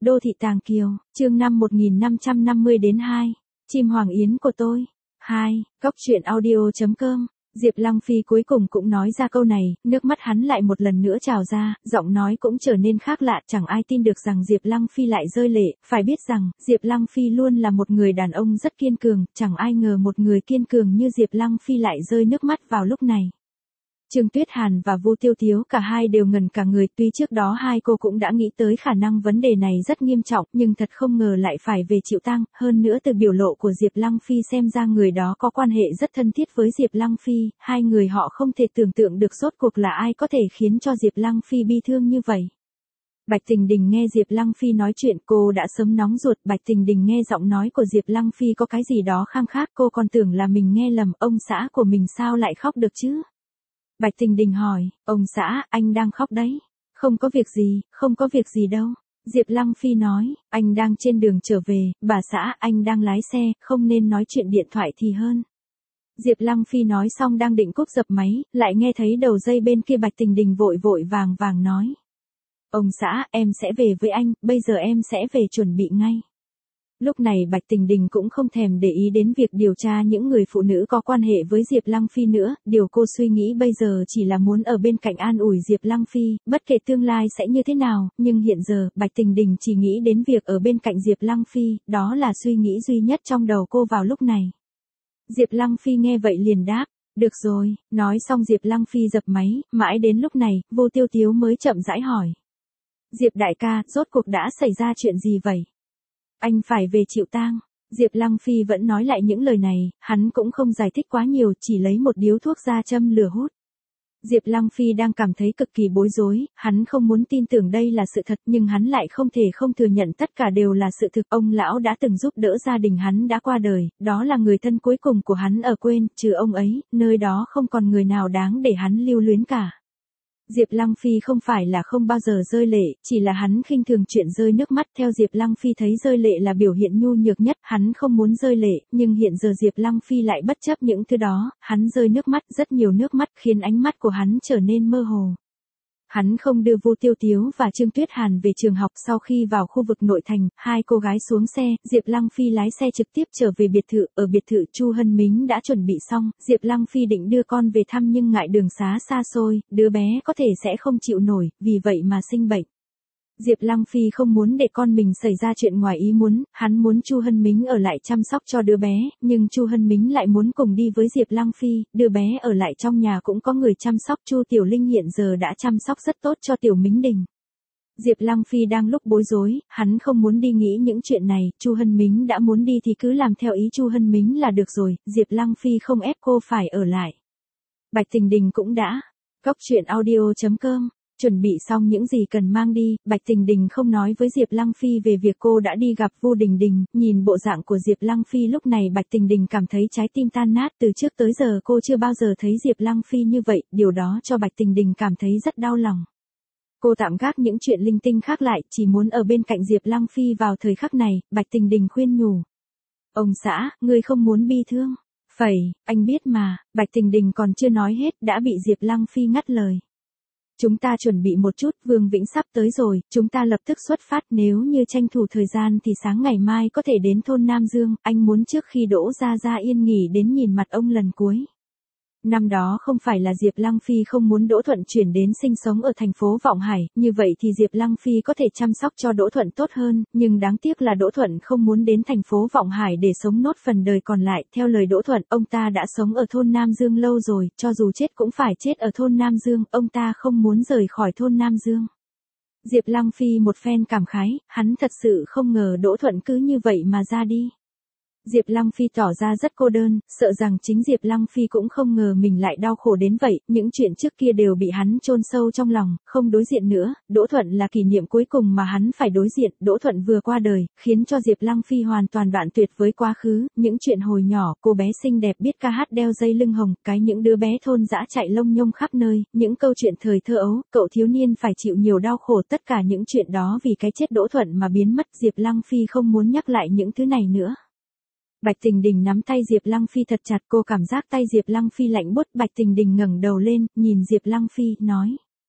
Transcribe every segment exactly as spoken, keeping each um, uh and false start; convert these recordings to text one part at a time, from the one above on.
Đô thị Tàng Kiều, chương năm một nghìn năm trăm năm mươi đến hai. Chim hoàng yến của tôi. hai. Góc truyện audio chấm com. Diệp Lăng Phi cuối cùng cũng nói ra câu này, nước mắt hắn lại một lần nữa trào ra, giọng nói cũng trở nên khác lạ, chẳng ai tin được rằng Diệp Lăng Phi lại rơi lệ, phải biết rằng, Diệp Lăng Phi luôn là một người đàn ông rất kiên cường, chẳng ai ngờ một người kiên cường như Diệp Lăng Phi lại rơi nước mắt vào lúc này. Trương Tuyết Hàn và Vu Tiêu Tiếu cả hai đều ngẩn cả người, tuy trước đó hai cô cũng đã nghĩ tới khả năng vấn đề này rất nghiêm trọng, nhưng thật không ngờ lại phải về chịu tang, hơn nữa từ biểu lộ của Diệp Lăng Phi xem ra người đó có quan hệ rất thân thiết với Diệp Lăng Phi, hai người họ không thể tưởng tượng được rốt cuộc là ai có thể khiến cho Diệp Lăng Phi bi thương như vậy. Bạch Tình Đình nghe Diệp Lăng Phi nói chuyện cô đã sớm nóng ruột, Bạch Tình Đình nghe giọng nói của Diệp Lăng Phi có cái gì đó khăng khác, cô còn tưởng là mình nghe lầm, ông xã của mình sao lại khóc được chứ? Bạch Tình Đình hỏi, ông xã, anh đang khóc đấy. Không có việc gì, không có việc gì đâu. Diệp Lăng Phi nói, anh đang trên đường trở về, bà xã, anh đang lái xe, không nên nói chuyện điện thoại thì hơn. Diệp Lăng Phi nói xong đang định cúp dập máy, lại nghe thấy đầu dây bên kia Bạch Tình Đình vội vội vàng vàng nói. Ông xã, em sẽ về với anh, bây giờ em sẽ về chuẩn bị ngay. Lúc này Bạch Tình Đình cũng không thèm để ý đến việc điều tra những người phụ nữ có quan hệ với Diệp Lăng Phi nữa, điều cô suy nghĩ bây giờ chỉ là muốn ở bên cạnh an ủi Diệp Lăng Phi, bất kể tương lai sẽ như thế nào, nhưng hiện giờ, Bạch Tình Đình chỉ nghĩ đến việc ở bên cạnh Diệp Lăng Phi, đó là suy nghĩ duy nhất trong đầu cô vào lúc này. Diệp Lăng Phi nghe vậy liền đáp, được rồi, nói xong Diệp Lăng Phi dập máy, mãi đến lúc này, Vô Tiêu Tiếu mới chậm rãi hỏi. Diệp đại ca, rốt cuộc đã xảy ra chuyện gì vậy? Anh phải về chịu tang. Diệp Lăng Phi vẫn nói lại những lời này, hắn cũng không giải thích quá nhiều, chỉ lấy một điếu thuốc ra châm lửa hút. Diệp Lăng Phi đang cảm thấy cực kỳ bối rối, hắn không muốn tin tưởng đây là sự thật nhưng hắn lại không thể không thừa nhận tất cả đều là sự thực. Ông lão đã từng giúp đỡ gia đình hắn đã qua đời, đó là người thân cuối cùng của hắn ở quên, trừ ông ấy, nơi đó không còn người nào đáng để hắn lưu luyến cả. Diệp Lăng Phi không phải là không bao giờ rơi lệ, chỉ là hắn khinh thường chuyện rơi nước mắt, theo Diệp Lăng Phi thấy rơi lệ là biểu hiện nhu nhược nhất, hắn không muốn rơi lệ, nhưng hiện giờ Diệp Lăng Phi lại bất chấp những thứ đó, hắn rơi nước mắt, rất nhiều nước mắt, khiến ánh mắt của hắn trở nên mơ hồ. Hắn không đưa Vu Tiêu Tiếu và Trương Tuyết Hàn về trường học, sau khi vào khu vực nội thành, hai cô gái xuống xe, Diệp Lăng Phi lái xe trực tiếp trở về biệt thự, ở biệt thự Chu Hân Mính đã chuẩn bị xong, Diệp Lăng Phi định đưa con về thăm nhưng ngại đường xá xa xôi, đứa bé có thể sẽ không chịu nổi, vì vậy mà sinh bệnh. Diệp Lăng Phi không muốn để con mình xảy ra chuyện ngoài ý muốn, hắn muốn Chu Hân Mính ở lại chăm sóc cho đứa bé, nhưng Chu Hân Mính lại muốn cùng đi với Diệp Lăng Phi, đứa bé ở lại trong nhà cũng có người chăm sóc. Chu Tiểu Linh hiện giờ đã chăm sóc rất tốt cho Tiểu Mính Đình. Diệp Lăng Phi đang lúc bối rối, hắn không muốn đi nghĩ những chuyện này, Chu Hân Mính đã muốn đi thì cứ làm theo ý Chu Hân Mính là được rồi, Diệp Lăng Phi không ép cô phải ở lại. Bạch Tình Đình cũng đã. Góc truyện audio chấm com. Chuẩn bị xong những gì cần mang đi, Bạch Tình Đình không nói với Diệp Lăng Phi về việc cô đã đi gặp Vu Đình Đình, nhìn bộ dạng của Diệp Lăng Phi lúc này Bạch Tình Đình cảm thấy trái tim tan nát, từ trước tới giờ cô chưa bao giờ thấy Diệp Lăng Phi như vậy, điều đó cho Bạch Tình Đình cảm thấy rất đau lòng. Cô tạm gác những chuyện linh tinh khác lại, chỉ muốn ở bên cạnh Diệp Lăng Phi vào thời khắc này, Bạch Tình Đình khuyên nhủ. Ông xã, ngươi không muốn bi thương. Phẩy, anh biết mà, Bạch Tình Đình còn chưa nói hết, đã bị Diệp Lăng Phi ngắt lời. Chúng ta chuẩn bị một chút, Vương Vĩnh sắp tới rồi, chúng ta lập tức xuất phát, nếu như tranh thủ thời gian thì sáng ngày mai có thể đến thôn Nam Dương, anh muốn trước khi Đỗ Gia Gia yên nghỉ đến nhìn mặt ông lần cuối. Năm đó không phải là Diệp Lăng Phi không muốn Đỗ Thuận chuyển đến sinh sống ở thành phố Vọng Hải, như vậy thì Diệp Lăng Phi có thể chăm sóc cho Đỗ Thuận tốt hơn, nhưng đáng tiếc là Đỗ Thuận không muốn đến thành phố Vọng Hải để sống nốt phần đời còn lại, theo lời Đỗ Thuận, ông ta đã sống ở thôn Nam Dương lâu rồi, cho dù chết cũng phải chết ở thôn Nam Dương, ông ta không muốn rời khỏi thôn Nam Dương. Diệp Lăng Phi một phen cảm khái, hắn thật sự không ngờ Đỗ Thuận cứ như vậy mà ra đi. Diệp Lăng Phi tỏ ra rất cô đơn, sợ rằng chính Diệp Lăng Phi cũng không ngờ mình lại đau khổ đến vậy, những chuyện trước kia đều bị hắn chôn sâu trong lòng, không đối diện nữa, Đỗ Thuận là kỷ niệm cuối cùng mà hắn phải đối diện, Đỗ Thuận vừa qua đời, khiến cho Diệp Lăng Phi hoàn toàn đoạn tuyệt với quá khứ, những chuyện hồi nhỏ, cô bé xinh đẹp biết ca hát đeo dây lưng hồng, cái những đứa bé thôn dã chạy lông nhông khắp nơi, những câu chuyện thời thơ ấu, cậu thiếu niên phải chịu nhiều đau khổ, tất cả những chuyện đó vì cái chết Đỗ Thuận mà biến mất, Diệp Lăng Phi không muốn nhắc lại những thứ này nữa. Bạch Tình Đình nắm tay Diệp Lăng Phi thật chặt, cô cảm giác tay Diệp Lăng Phi lạnh buốt, Bạch Tình Đình ngẩng đầu lên, nhìn Diệp Lăng Phi, nói.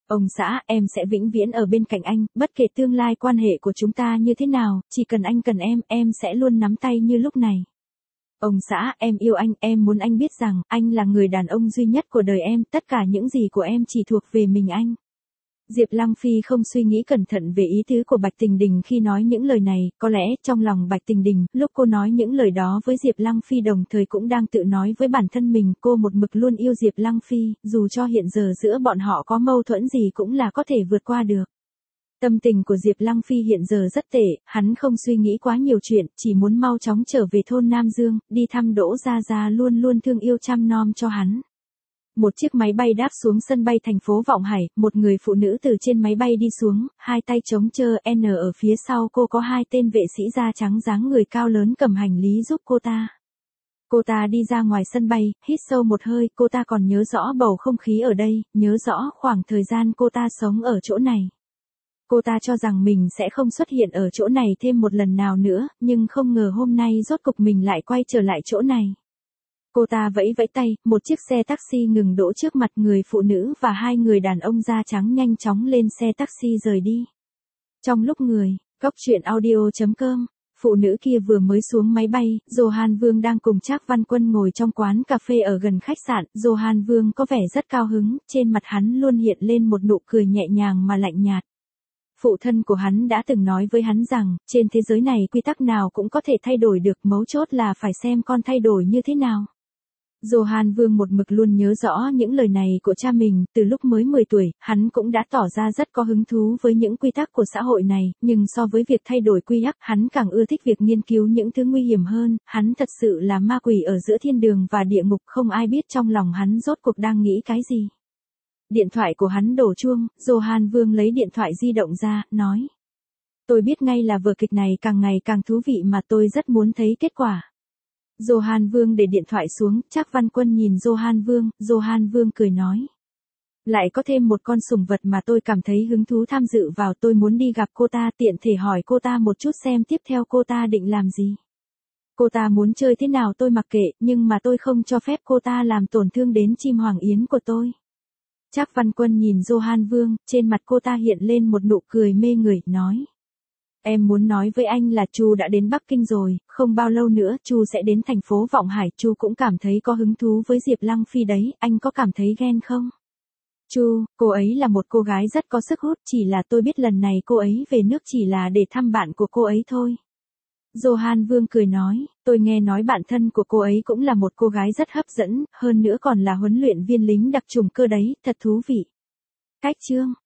Ông xã, em sẽ vĩnh viễn ở bên cạnh anh, bất kể tương lai quan hệ của chúng ta như thế nào, chỉ cần anh cần em, em sẽ luôn nắm tay như lúc này. Ông xã, em yêu anh, em muốn anh biết rằng, anh là người đàn ông duy nhất của đời em, tất cả những gì của em chỉ thuộc về mình anh. Diệp Lăng Phi không suy nghĩ cẩn thận về ý tứ của Bạch Tình Đình khi nói những lời này, có lẽ trong lòng Bạch Tình Đình, lúc cô nói những lời đó với Diệp Lăng Phi đồng thời cũng đang tự nói với bản thân mình, cô một mực luôn yêu Diệp Lăng Phi, dù cho hiện giờ giữa bọn họ có mâu thuẫn gì cũng là có thể vượt qua được. Tâm tình của Diệp Lăng Phi hiện giờ rất tệ, hắn không suy nghĩ quá nhiều chuyện, chỉ muốn mau chóng trở về thôn Nam Dương, đi thăm Đỗ Gia Gia luôn luôn thương yêu chăm nom cho hắn. Một chiếc máy bay đáp xuống sân bay thành phố Vọng Hải, một người phụ nữ từ trên máy bay đi xuống, hai tay chống chơ N ở phía sau cô có hai tên vệ sĩ da trắng dáng người cao lớn cầm hành lý giúp cô ta. Cô ta đi ra ngoài sân bay, hít sâu một hơi, cô ta còn nhớ rõ bầu không khí ở đây, nhớ rõ khoảng thời gian cô ta sống ở chỗ này. Cô ta cho rằng mình sẽ không xuất hiện ở chỗ này thêm một lần nào nữa, nhưng không ngờ hôm nay rốt cục mình lại quay trở lại chỗ này. Cô ta vẫy vẫy tay, một chiếc xe taxi ngừng đỗ trước mặt, người phụ nữ và hai người đàn ông da trắng nhanh chóng lên xe taxi rời đi. Trong lúc người, góc truyện audio chấm com, phụ nữ kia vừa mới xuống máy bay, Johan Vương đang cùng Trác Văn Quân ngồi trong quán cà phê ở gần khách sạn, Johan Vương có vẻ rất cao hứng, trên mặt hắn luôn hiện lên một nụ cười nhẹ nhàng mà lạnh nhạt. Phụ thân của hắn đã từng nói với hắn rằng, trên thế giới này quy tắc nào cũng có thể thay đổi được, mấu chốt là phải xem con thay đổi như thế nào. Johan Vương một mực luôn nhớ rõ những lời này của cha mình, từ lúc mới mười tuổi, hắn cũng đã tỏ ra rất có hứng thú với những quy tắc của xã hội này, nhưng so với việc thay đổi quy tắc, hắn càng ưa thích việc nghiên cứu những thứ nguy hiểm hơn, hắn thật sự là ma quỷ ở giữa thiên đường và địa ngục, không ai biết trong lòng hắn rốt cuộc đang nghĩ cái gì. Điện thoại của hắn đổ chuông, Johan Vương lấy điện thoại di động ra, nói. Tôi biết ngay là vở kịch này càng ngày càng thú vị mà tôi rất muốn thấy kết quả. Johan Vương để điện thoại xuống, Trác Văn Quân nhìn Johan Vương, Johan Vương cười nói. Lại có thêm một con sủng vật mà tôi cảm thấy hứng thú tham dự vào, tôi muốn đi gặp cô ta, tiện thể hỏi cô ta một chút xem tiếp theo cô ta định làm gì. Cô ta muốn chơi thế nào tôi mặc kệ, nhưng mà tôi không cho phép cô ta làm tổn thương đến chim hoàng yến của tôi. Trác Văn Quân nhìn Johan Vương, trên mặt cô ta hiện lên một nụ cười mê người, nói. Em muốn nói với anh là Chu đã đến Bắc Kinh rồi, không bao lâu nữa Chu sẽ đến thành phố Vọng Hải, Chu cũng cảm thấy có hứng thú với Diệp Lăng Phi đấy, anh có cảm thấy ghen không? Chu, cô ấy là một cô gái rất có sức hút, chỉ là tôi biết lần này cô ấy về nước chỉ là để thăm bạn của cô ấy thôi. Johan Vương cười nói, tôi nghe nói bạn thân của cô ấy cũng là một cô gái rất hấp dẫn, hơn nữa còn là huấn luyện viên lính đặc chủng cơ đấy, thật thú vị. Cách chương